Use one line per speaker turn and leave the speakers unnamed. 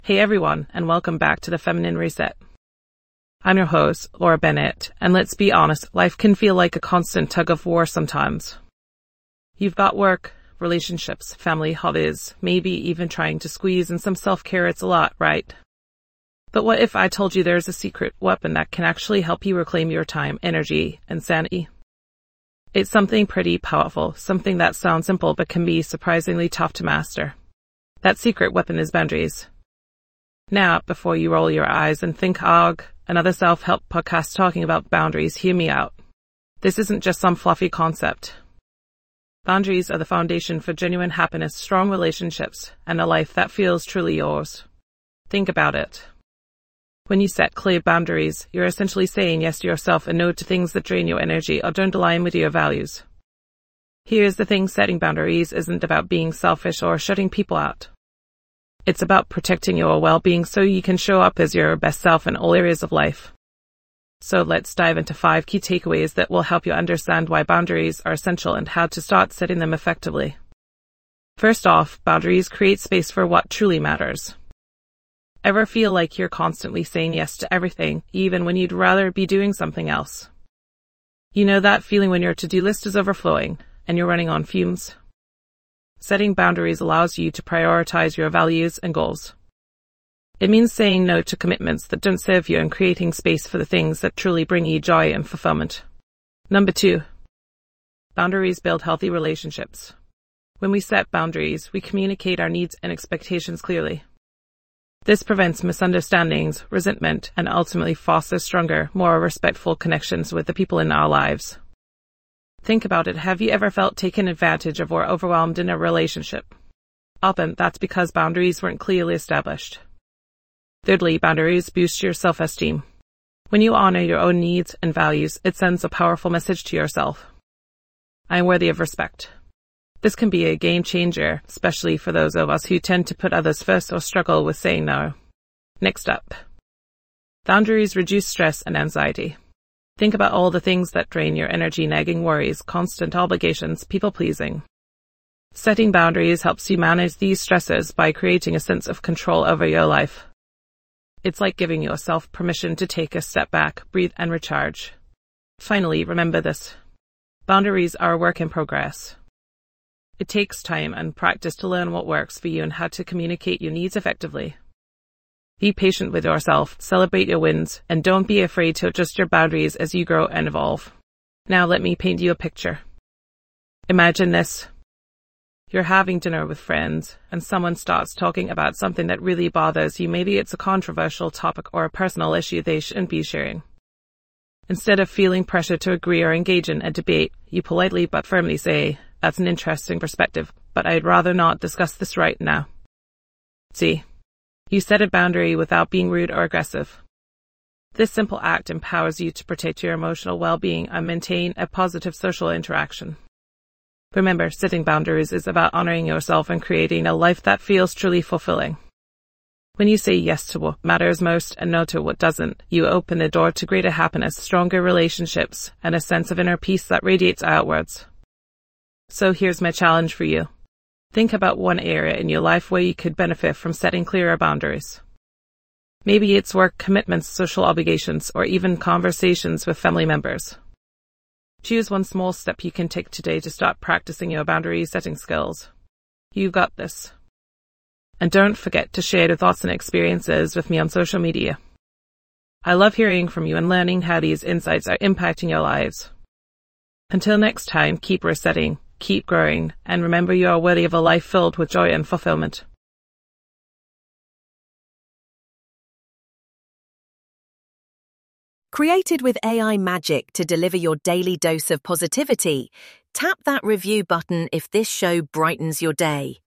Hey everyone, and welcome back to the Feminine Reset. I'm your host, Laura Bennett, and let's be honest, life can feel like a constant tug of war sometimes. You've got work, relationships, family, hobbies, maybe even trying to squeeze in some self-care. It's a lot, right? But what if I told you there's a secret weapon that can actually help you reclaim your time, energy, and sanity? It's something pretty powerful, something that sounds simple but can be surprisingly tough to master. That secret weapon is boundaries. Now, before you roll your eyes and think, "Ugh, another self-help podcast talking about boundaries," hear me out. This isn't just some fluffy concept. Boundaries are the foundation for genuine happiness, strong relationships, and a life that feels truly yours. Think about it. When you set clear boundaries, you're essentially saying yes to yourself and no to things that drain your energy or don't align with your values. Here's the thing, setting boundaries isn't about being selfish or shutting people out. It's about protecting your well-being so you can show up as your best self in all areas of life. So let's dive into 5 key takeaways that will help you understand why boundaries are essential and how to start setting them effectively. First off, boundaries create space for what truly matters. Ever feel like you're constantly saying yes to everything, even when you'd rather be doing something else? You know that feeling when your to-do list is overflowing and you're running on fumes? Setting boundaries allows you to prioritize your values and goals. It means saying no to commitments that don't serve you and creating space for the things that truly bring you joy and fulfillment. Number 2. Boundaries build healthy relationships. When we set boundaries, we communicate our needs and expectations clearly. This prevents misunderstandings, resentment, and ultimately fosters stronger, more respectful connections with the people in our lives. Think about it. Have you ever felt taken advantage of or overwhelmed in a relationship? Often, that's because boundaries weren't clearly established. Thirdly, boundaries boost your self-esteem. When you honor your own needs and values, it sends a powerful message to yourself. I am worthy of respect. This can be a game changer, especially for those of us who tend to put others first or struggle with saying no. Next up. Boundaries reduce stress and anxiety. Think about all the things that drain your energy: nagging worries, constant obligations, people-pleasing. Setting boundaries helps you manage these stresses by creating a sense of control over your life. It's like giving yourself permission to take a step back, breathe, and recharge. Finally, remember this. Boundaries are a work in progress. It takes time and practice to learn what works for you and how to communicate your needs effectively. Be patient with yourself, celebrate your wins, and don't be afraid to adjust your boundaries as you grow and evolve. Now let me paint you a picture. Imagine this. You're having dinner with friends, and someone starts talking about something that really bothers you. Maybe it's a controversial topic or a personal issue they shouldn't be sharing. Instead of feeling pressure to agree or engage in a debate, you politely but firmly say, "That's an interesting perspective, but I'd rather not discuss this right now." See, you set a boundary without being rude or aggressive. This simple act empowers you to protect your emotional well-being and maintain a positive social interaction. Remember, setting boundaries is about honoring yourself and creating a life that feels truly fulfilling. When you say yes to what matters most and no to what doesn't, you open the door to greater happiness, stronger relationships, and a sense of inner peace that radiates outwards. So here's my challenge for you. Think about one area in your life where you could benefit from setting clearer boundaries. Maybe it's work commitments, social obligations, or even conversations with family members. Choose one small step you can take today to start practicing your boundary setting skills. You got this. And don't forget to share your thoughts and experiences with me on social media. I love hearing from you and learning how these insights are impacting your lives. Until next time, keep resetting, keep growing, and remember you are worthy of a life filled with joy and fulfillment.
Created with AI magic to deliver your daily dose of positivity, tap that review button if this show brightens your day.